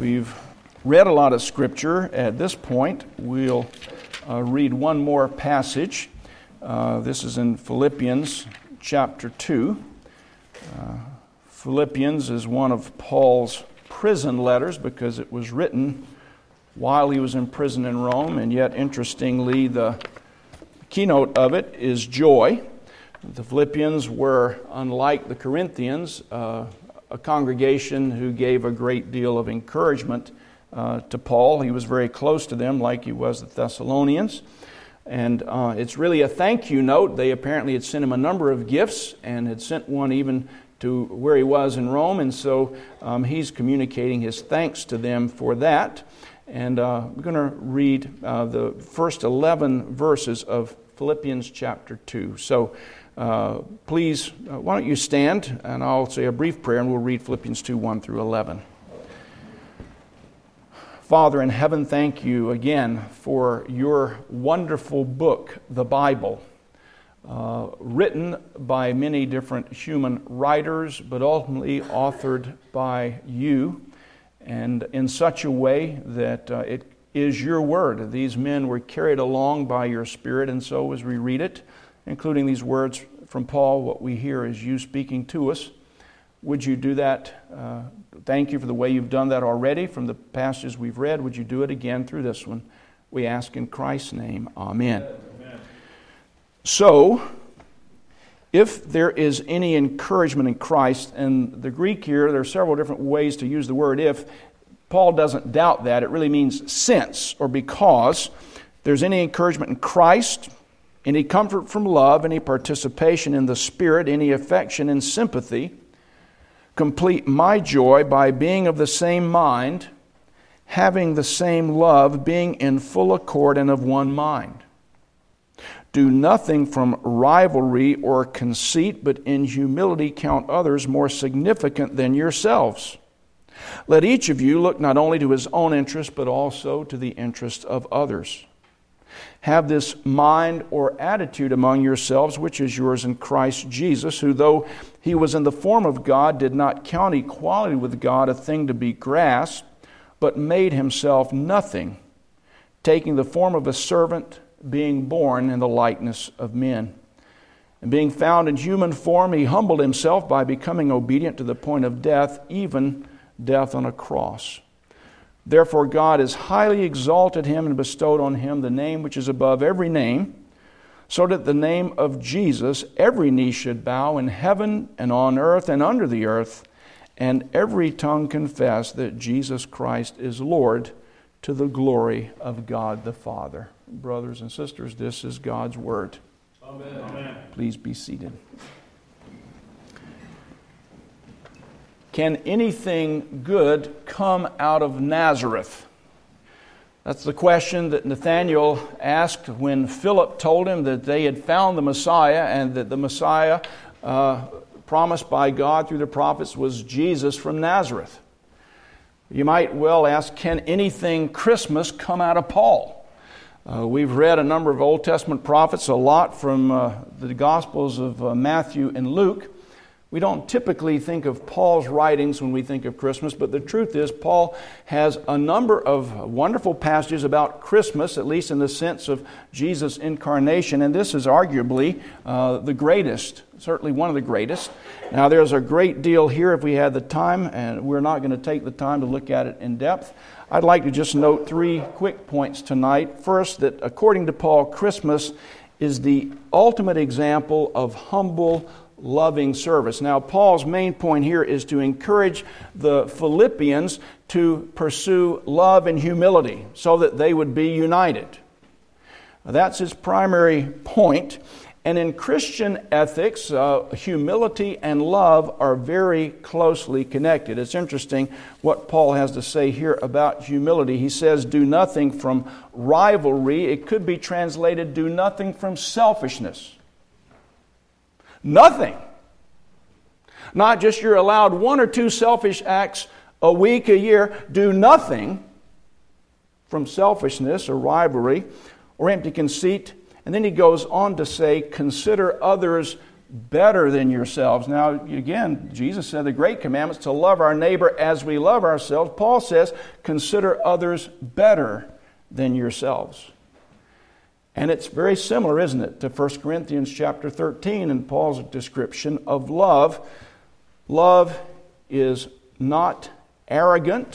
We've read a lot of Scripture. At this point, we'll read one more passage. This is in Philippians chapter 2. Philippians is one of Paul's prison letters because it was written while he was in prison in Rome, and yet, interestingly, the keynote of it is joy. The Philippians were, unlike the Corinthians, a congregation who gave a great deal of encouragement to Paul. He was very close to them, like he was the Thessalonians. And it's really a thank you note. They apparently had sent him a number of gifts and had sent one even to where he was in Rome. And so he's communicating his thanks to them for that. And we're going to read the first 11 verses of Philippians chapter 2. So please, why don't you stand, and I'll say a brief prayer, and we'll read Philippians 2, 1 through 11. Father in heaven, thank you again for your wonderful book, the Bible, written by many different human writers, but ultimately authored by you, and in such a way that it is your word. These men were carried along by your Spirit, and so as we read it, including these words from Paul, what we hear is you speaking to us. Would you do that? Thank you for the way you've done that already from the passages we've read. Would you do it again through this one? We ask in Christ's name. Amen. Amen. So, if there is any encouragement in Christ, and the Greek here, there are several different ways to use the word if. Paul doesn't doubt that. It really means since or because there's any encouragement in Christ, any comfort from love, any participation in the Spirit, any affection and sympathy, complete my joy by being of the same mind, having the same love, being in full accord and of one mind. Do nothing from rivalry or conceit, but in humility count others more significant than yourselves. Let each of you look not only to his own interest, but also to the interest of others. Have this mind or attitude among yourselves, which is yours in Christ Jesus, who though he was in the form of God, did not count equality with God a thing to be grasped, but made himself nothing, taking the form of a servant, being born in the likeness of men. And being found in human form, he humbled himself by becoming obedient to the point of death, even death on a cross. Therefore God has highly exalted him and bestowed on him the name which is above every name, so that the name of Jesus every knee should bow in heaven and on earth and under the earth, and every tongue confess that Jesus Christ is Lord, to the glory of God the Father. Brothers and sisters, this is God's word. Amen. Amen. Please be seated. Can anything good come out of Nazareth? That's the question that Nathanael asked when Philip told him that they had found the Messiah, and that the Messiah promised by God through the prophets was Jesus from Nazareth. You might well ask, can anything Christmas come out of Paul? We've read a number of Old Testament prophets, a lot from the Gospels of Matthew and Luke. We don't typically think of Paul's writings when we think of Christmas, but the truth is Paul has a number of wonderful passages about Christmas, at least in the sense of Jesus' incarnation, and this is arguably the greatest, certainly one of the greatest. Now there's a great deal here if we had the time, and we're not going to take the time to look at it in depth. I'd like to just note 3 quick points tonight. First, that according to Paul, Christmas is the ultimate example of humble, loving service. Now, Paul's main point here is to encourage the Philippians to pursue love and humility so that they would be united. That's his primary point. And in Christian ethics, humility and love are very closely connected. It's interesting what Paul has to say here about humility. He says, do nothing from rivalry. It could be translated, do nothing from selfishness. Nothing. Not just you're allowed 1 or 2 selfish acts a week, a year. Do nothing from selfishness or rivalry or empty conceit. And then he goes on to say, consider others better than yourselves. Now, again, Jesus said the great commandment is to love our neighbor as we love ourselves. Paul says, consider others better than yourselves. And it's very similar, isn't it, to 1 Corinthians chapter 13 and Paul's description of love. Love is not arrogant.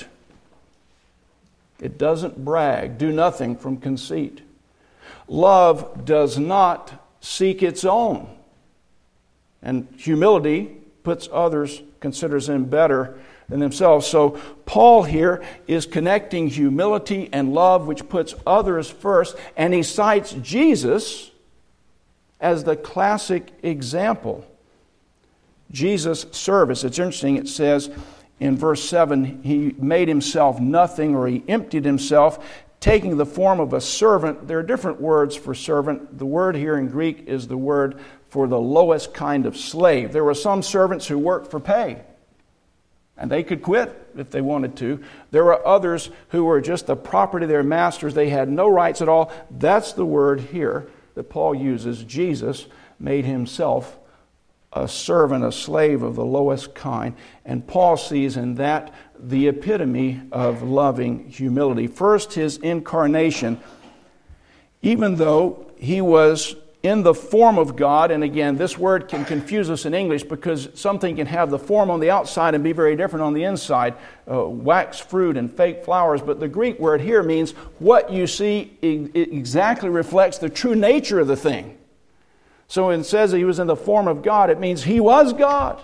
It doesn't brag. Do nothing from conceit. Love does not seek its own. And humility puts others, considers them better than themselves. So Paul here is connecting humility and love, which puts others first, and he cites Jesus as the classic example. Jesus' service. It's interesting, it says in verse 7, he made himself nothing, or he emptied himself, taking the form of a servant. There are different words for servant. The word here in Greek is the word for the lowest kind of slave. There were some servants who worked for pay, and they could quit if they wanted to. There were others who were just the property of their masters. They had no rights at all. That's the word here that Paul uses. Jesus made himself a servant, a slave of the lowest kind. And Paul sees in that the epitome of loving humility. First, his incarnation. Even though he was in the form of God, and again, this word can confuse us in English because something can have the form on the outside and be very different on the inside, wax fruit and fake flowers, but the Greek word here means what you see exactly reflects the true nature of the thing. So when it says that he was in the form of God, it means he was God.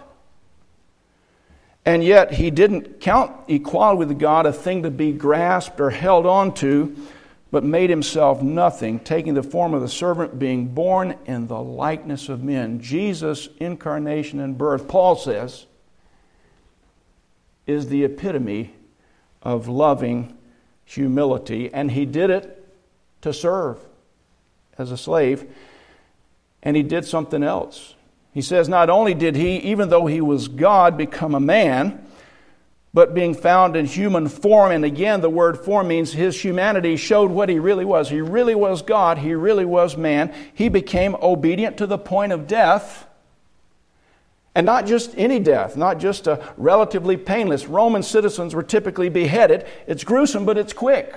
And yet he didn't count equality with God a thing to be grasped or held on to, but made himself nothing, taking the form of the servant, being born in the likeness of men. Jesus' incarnation and birth, Paul says, is the epitome of loving humility. And he did it to serve as a slave. And he did something else. He says not only did he, even though he was God, become a man, but being found in human form, and again the word form means his humanity showed what he really was. He really was God. He really was man. He became obedient to the point of death. And not just any death, not just a relatively painless. Roman citizens were typically beheaded. It's gruesome, but it's quick.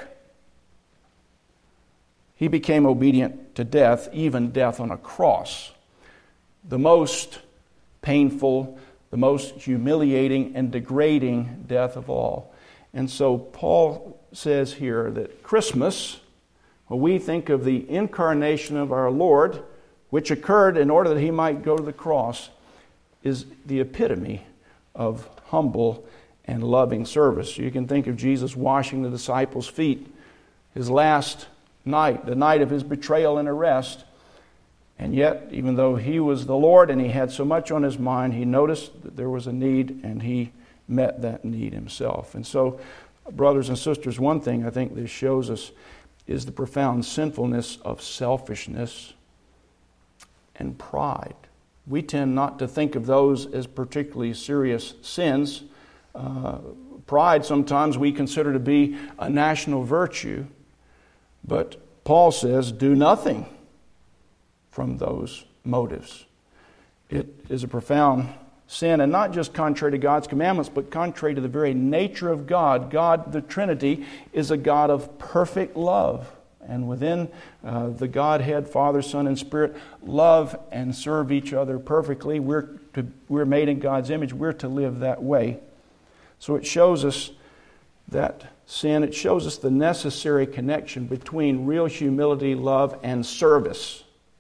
He became obedient to death, even death on a cross. The most painful, the most humiliating and degrading death of all. And so Paul says here that Christmas, when we think of the incarnation of our Lord, which occurred in order that he might go to the cross, is the epitome of humble and loving service. You can think of Jesus washing the disciples' feet, his last night, the night of his betrayal and arrest. And yet, even though he was the Lord and he had so much on his mind, he noticed that there was a need and he met that need himself. And so, brothers and sisters, one thing I think this shows us is the profound sinfulness of selfishness and pride. We tend not to think of those as particularly serious sins. Pride sometimes we consider to be a national virtue. But Paul says, do nothing from those motives. It is a profound sin, and not just contrary to God's commandments, but contrary to the very nature of God. God, the Trinity, is a God of perfect love. And within the Godhead, Father, Son, and Spirit, love and serve each other perfectly. We're made in God's image. We're to live that way. So it shows us that sin. It shows us the necessary connection between real humility, love, and service.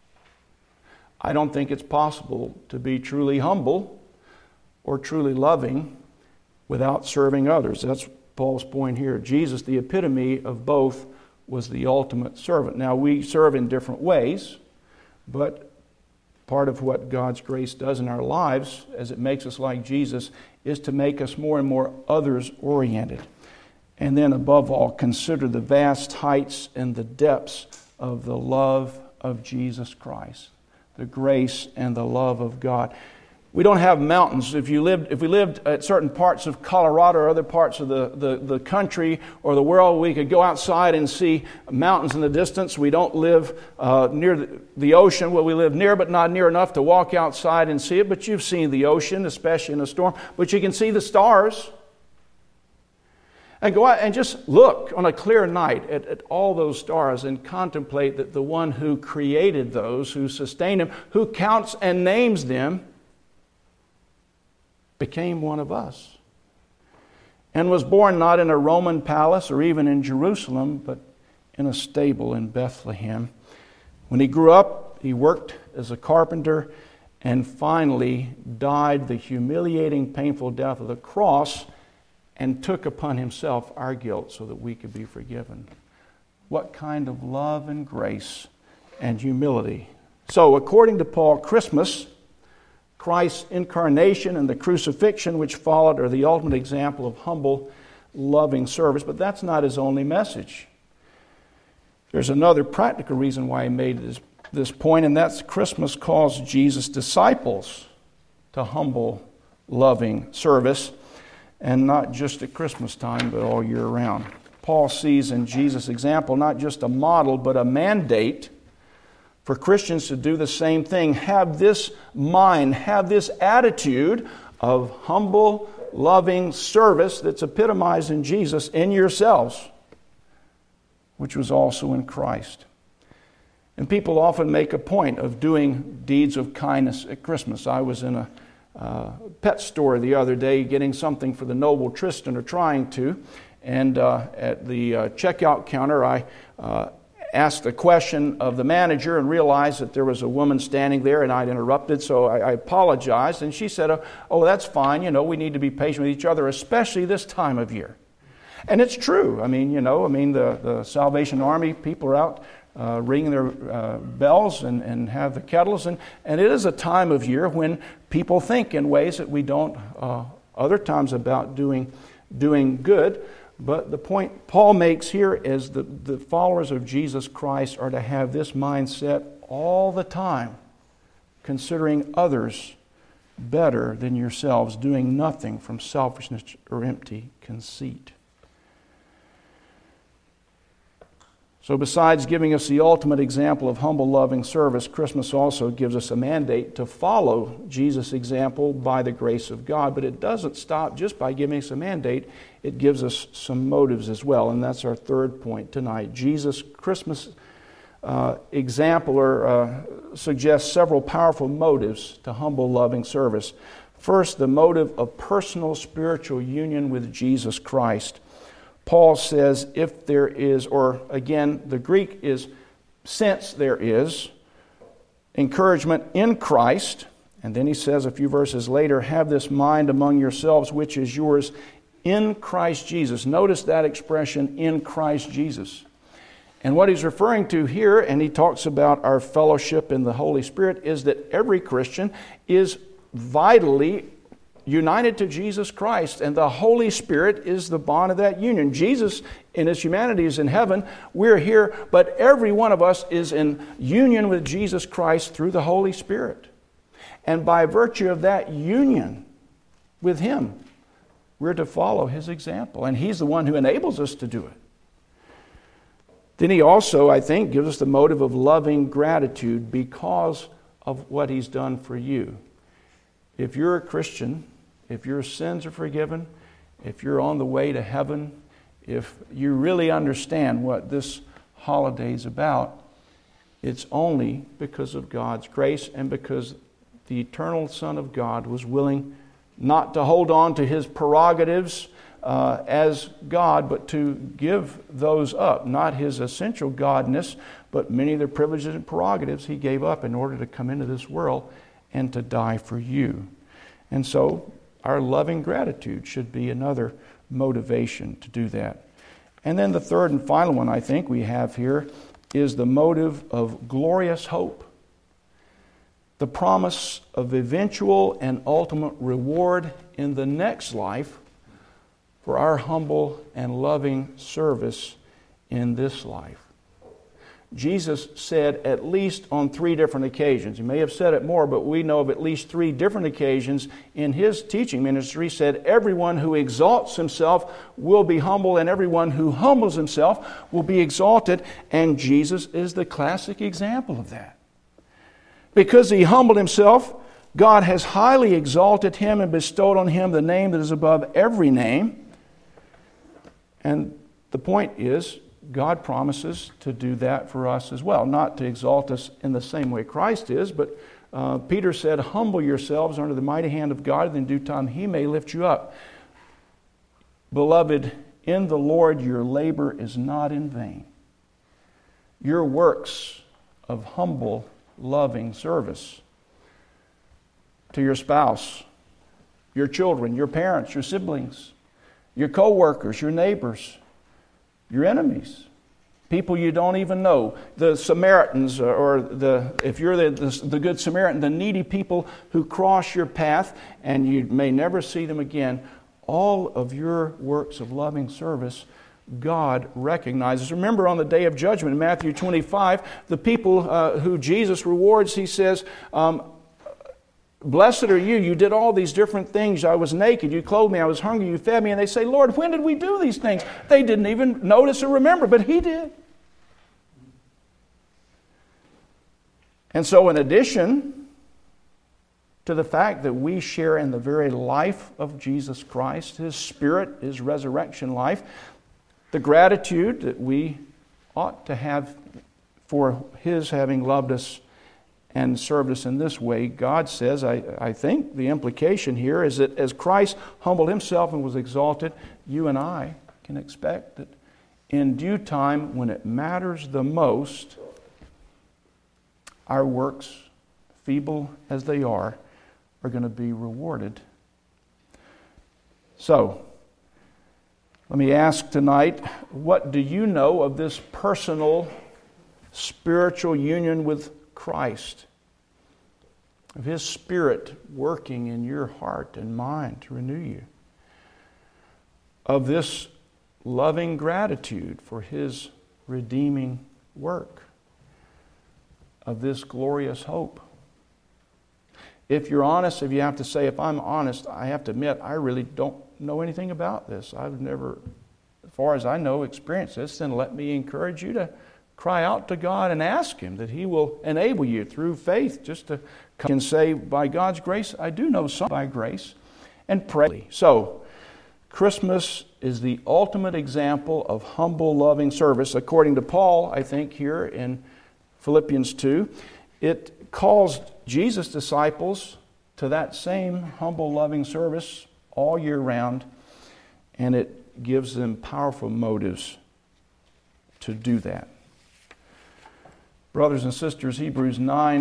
I don't think it's possible to be truly humble or truly loving without serving others. That's Paul's point here. Jesus, the epitome of both, was the ultimate servant. Now, we serve in different ways, but part of what God's grace does in our lives, as it makes us like Jesus, is to make us more and more others-oriented. And then, above all, consider the vast heights and the depths of the love of Jesus Christ, the grace and the love of God. We don't have mountains. If we lived at certain parts of Colorado or other parts of the country or the world, we could go outside and see mountains in the distance. We don't live near the ocean. Well, we live near, but not near enough to walk outside and see it. But you've seen the ocean, especially in a storm. But you can see the stars. And go out and just look on a clear night at all those stars and contemplate that the one who created those, who sustained them, who counts and names them, became one of us and was born not in a Roman palace or even in Jerusalem, but in a stable in Bethlehem. When he grew up, he worked as a carpenter and finally died the humiliating, painful death of the cross and took upon himself our guilt so that we could be forgiven. What kind of love and grace and humility. So, according to Paul, Christmas, Christ's incarnation and the crucifixion which followed are the ultimate example of humble, loving service. But that's not his only message. There's another practical reason why he made this point, and that's Christmas calls Jesus' disciples to humble, loving service, and not just at Christmas time, but all year round. Paul sees in Jesus' example not just a model, but a mandate for Christians to do the same thing. Have this mind, have this attitude of humble, loving service that's epitomized in Jesus in yourselves, which was also in Christ. And people often make a point of doing deeds of kindness at Christmas. I was in a pet store the other day getting something for the noble Tristan, or trying to, and at the checkout counter I asked a question of the manager and realized that there was a woman standing there and I'd interrupted, so I apologized. And she said, oh, that's fine. We need to be patient with each other, especially this time of year. And it's true. The Salvation Army people are out ringing their bells and have the kettles. And it is a time of year when people think in ways that we don't other times about doing good. But the point Paul makes here is that the followers of Jesus Christ are to have this mindset all the time, considering others better than yourselves, doing nothing from selfishness or empty conceit. So besides giving us the ultimate example of humble, loving service, Christmas also gives us a mandate to follow Jesus' example by the grace of God. But it doesn't stop just by giving us a mandate. It gives us some motives as well. And that's our third point tonight. Jesus' Christmas example suggests several powerful motives to humble, loving service. First, the motive of personal spiritual union with Jesus Christ. Paul says, if there is, or again, the Greek is, since there is, encouragement in Christ. And then he says a few verses later, have this mind among yourselves, which is yours in Christ Jesus. Notice that expression, in Christ Jesus. And what he's referring to here, and he talks about our fellowship in the Holy Spirit, is that every Christian is vitally united to Jesus Christ, and the Holy Spirit is the bond of that union. Jesus in his humanity is in heaven. We're here, but every one of us is in union with Jesus Christ through the Holy Spirit. And by virtue of that union with him, we're to follow his example, and he's the one who enables us to do it. Then he also, I think, gives us the motive of loving gratitude because of what he's done for you. If you're a Christian, if your sins are forgiven, if you're on the way to heaven, if you really understand what this holiday is about, it's only because of God's grace and because the eternal Son of God was willing not to hold on to his prerogatives as God, but to give those up. Not his essential godness, but many of the privileges and prerogatives he gave up in order to come into this world and to die for you. And so our loving gratitude should be another motivation to do that. And then the third and final one I think we have here is the motive of glorious hope. The promise of eventual and ultimate reward in the next life for our humble and loving service in this life. Jesus said at least on 3 different occasions. He may have said it more, but we know of at least 3 different occasions in His teaching ministry. He said, everyone who exalts himself will be humble, and everyone who humbles himself will be exalted. And Jesus is the classic example of that. Because He humbled Himself, God has highly exalted Him and bestowed on Him the name that is above every name. And the point is, God promises to do that for us as well. Not to exalt us in the same way Christ is, but Peter said, humble yourselves under the mighty hand of God, and in due time He may lift you up. Beloved, in the Lord your labor is not in vain. Your works of humble, loving service to your spouse, your children, your parents, your siblings, your co-workers, your neighbors, your enemies, people you don't even know, the Samaritans, if you're the Good Samaritan, the needy people who cross your path and you may never see them again, all of your works of loving service, God recognizes. Remember on the day of judgment in Matthew 25, the people who Jesus rewards, He says, blessed are you, you did all these different things. I was naked, you clothed me, I was hungry, you fed me. And they say, Lord, when did we do these things? They didn't even notice or remember, but He did. And so in addition to the fact that we share in the very life of Jesus Christ, His Spirit, His resurrection life, the gratitude that we ought to have for His having loved us and served us in this way, God says, I think the implication here is that as Christ humbled Himself and was exalted, you and I can expect that in due time, when it matters the most, our works, feeble as they are going to be rewarded. So, let me ask tonight, what do you know of this personal spiritual union with Christ? Of His Spirit working in your heart and mind to renew you? Of this loving gratitude for His redeeming work? Of this glorious hope? If you're honest, if you have to say, if I'm honest, I have to admit, I really don't know anything about this. I've never, as far as I know, experienced this. Then let me encourage you to cry out to God and ask Him that He will enable you through faith just to come and say, by God's grace, I do know some by grace, and pray. So, Christmas is the ultimate example of humble, loving service. According to Paul, I think here in Philippians 2, it calls Jesus' disciples to that same humble, loving service all year round, and it gives them powerful motives to do that. Brothers and sisters, Hebrews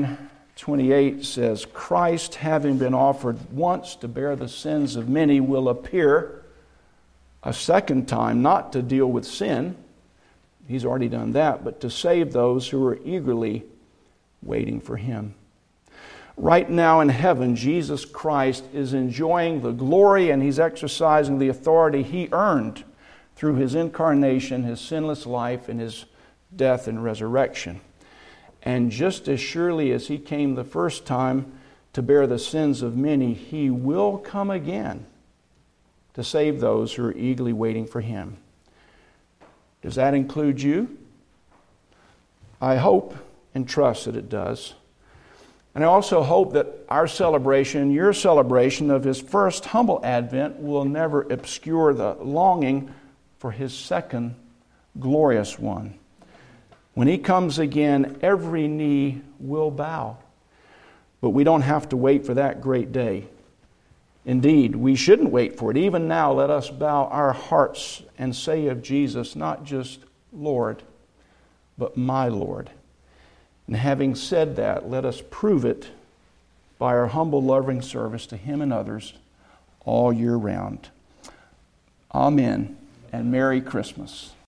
9:28 says, Christ, having been offered once to bear the sins of many, will appear a second time, not to deal with sin. He's already done that, but to save those who are eagerly waiting for Him. Right now in heaven, Jesus Christ is enjoying the glory and He's exercising the authority He earned through His incarnation, His sinless life, and His death and resurrection. And just as surely as He came the first time to bear the sins of many, He will come again to save those who are eagerly waiting for Him. Does that include you? I hope and trust that it does. And I also hope that our celebration, your celebration of His first humble advent will never obscure the longing for His second glorious one. When He comes again, every knee will bow. But we don't have to wait for that great day. Indeed, we shouldn't wait for it. Even now, let us bow our hearts and say of Jesus, not just Lord, but my Lord. And having said that, let us prove it by our humble, loving service to Him and others all year round. Amen, and Merry Christmas.